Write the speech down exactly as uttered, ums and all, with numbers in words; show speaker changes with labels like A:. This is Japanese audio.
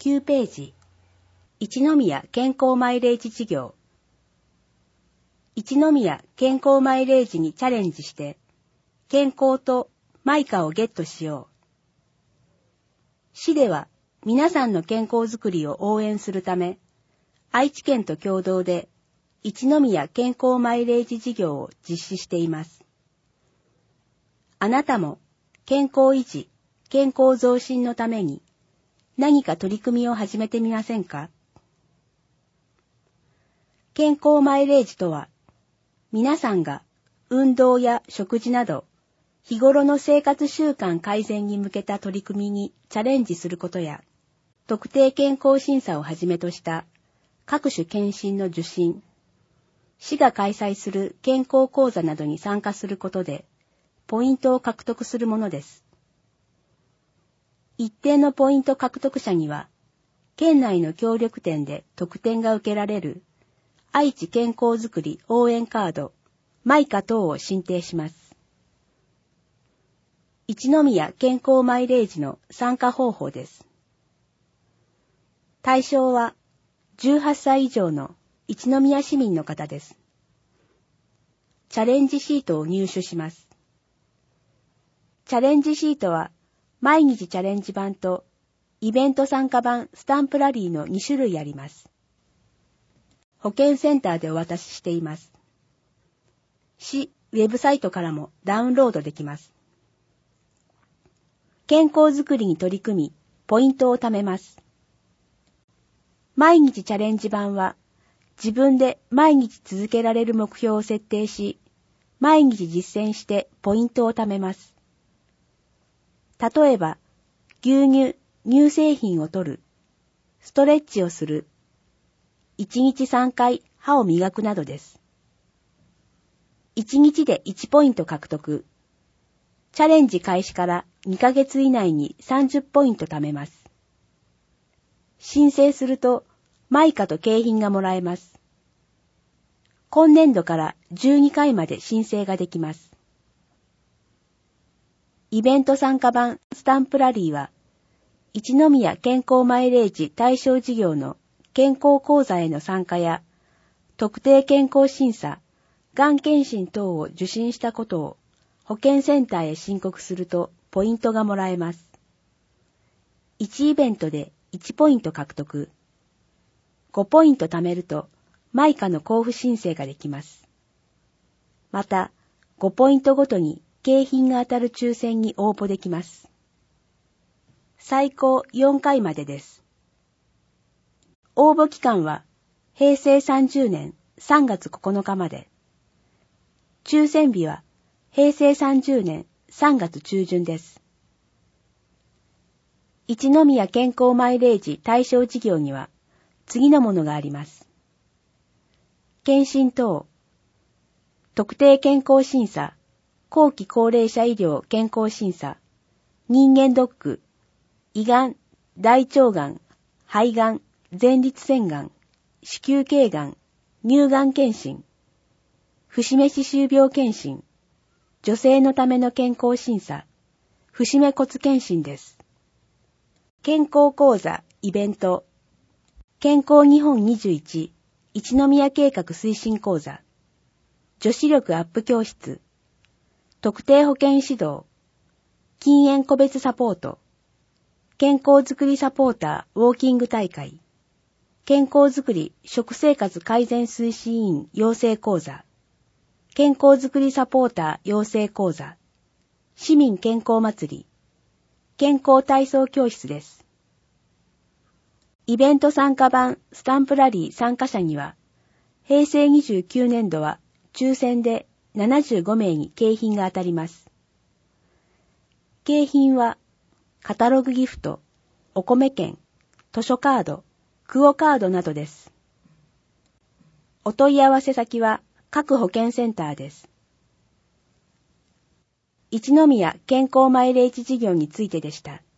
A: きゅうページ、一宮健康マイレージ事業。一宮健康マイレージにチャレンジして、健康とマイカをゲットしよう。市では皆さんの健康づくりを応援するため、愛知県と共同で一宮健康マイレージ事業を実施しています。あなたも健康維持、健康増進のために何か取り組みを始めてみませんか？健康マイレージとは、皆さんが運動や食事など日頃の生活習慣改善に向けた取り組みにチャレンジすることや、特定健康審査をはじめとした各種検診の受診、市が開催する健康講座などに参加することで、ポイントを獲得するものです。一定のポイント獲得者には、県内の協力店で特典が受けられる、愛知健康づくり応援カード、マイカ等を申請します。一宮健康マイレージの参加方法です。対象はじゅうはっさい以上の一宮市民の方です。チャレンジシートを入手します。チャレンジシートは毎日チャレンジ版とイベント参加版スタンプラリーのに種類あります。保健センターでお渡ししています。市ウェブサイトからもダウンロードできます。健康づくりに取り組み、ポイントを貯めます。毎日チャレンジ版は、自分で毎日続けられる目標を設定し、毎日実践してポイントを貯めます。例えば、牛乳、乳製品を摂る、ストレッチをする、いちにちさんかい歯を磨くなどです。いちにちでいちポイント獲得。チャレンジ開始からにかげつ以内にさんじゅうポイント貯めます。申請すると、マイカと景品がもらえます。今年度からじゅうにかいまで申請ができます。イベント参加版スタンプラリーは、一宮健康マイレージ対象事業の健康講座への参加や、特定健康審査、がん検診等を受診したことを保健センターへ申告するとポイントがもらえます。いちイベントでいちポイント獲得。ごポイント貯めるとマイカの交付申請ができます。また、ごポイントごとに景品が当たる抽選に応募できます。最高よんかいまでです。応募期間はへいせいさんじゅうねんさんがつここのかまで。抽選日はへいせいさんじゅうねんさんがつちゅうじゅんです。一宮健康マイレージ対象事業には次のものがあります。検診等、特定健康審査、後期高齢者医療健康審査、人間ドック、胃がん、大腸がん、肺がん、前立腺がん、子宮頸がん、乳がん検診、節目歯周病検診、女性のための健康審査、節目骨検診です。健康講座、イベント、健康日本にじゅういち、一宮計画推進講座、女子力アップ教室、特定保健指導、禁煙個別サポート、健康づくりサポーターウォーキング大会、健康づくり食生活改善推進委員養成講座、健康づくりサポーター養成講座、市民健康祭り、健康体操教室です。イベント参加版スタンプラリー参加者には、へいせいにじゅうきゅうねんどは抽選でななじゅうごめいに景品が当たります。景品は、カタログギフト、お米券、図書カード、クオカードなどです。お問い合わせ先は各保健センターです。一宮健康マイレージ事業についてでした。